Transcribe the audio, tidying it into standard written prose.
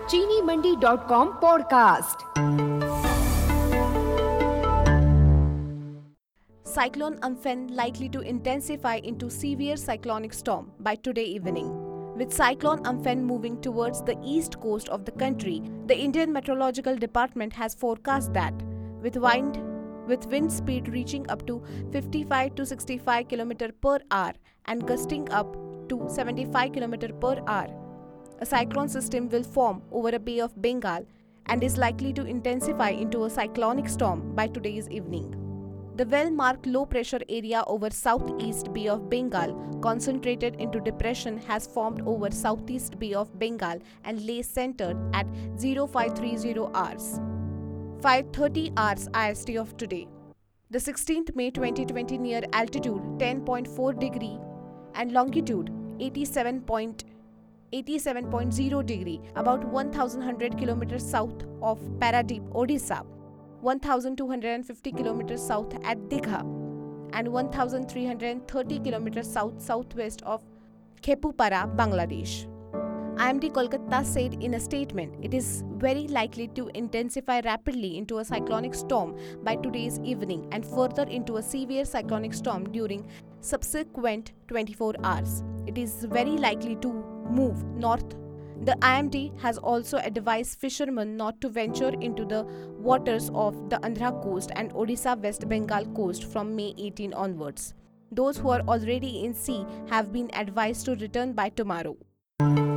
चीनीमंडी.com podcast. Cyclone Amphen likely to intensify into severe cyclonic storm by today evening. With Cyclone Amphen moving towards the east coast of the country, the Indian Meteorological Department has forecast that with wind speed reaching up to 55 to 65 km per hour and gusting up to 75 km per hour, a cyclone system will form over a Bay of Bengal and is likely to intensify into a cyclonic storm by today's evening. The well-marked low-pressure area over southeast Bay of Bengal, concentrated into depression, has formed over southeast Bay of Bengal and lays centered at 0530 hours, 5:30 hours IST of today. The 16th May 2020 near altitude 10.4 degree and longitude 87.0 degree, about 1,100 kilometers south of Paradeep, Odisha, 1,250 kilometers south at Digha, and 1,330 kilometers southwest of Khepupara, Bangladesh. IMD Kolkata said in a statement, it is very likely to intensify rapidly into a cyclonic storm by today's evening and further into a severe cyclonic storm during subsequent 24 hours. It is very likely to move north. The IMD has also advised fishermen not to venture into the waters of the Andhra coast and Odisha West Bengal coast from May 18 onwards. Those who are already in sea have been advised to return by tomorrow.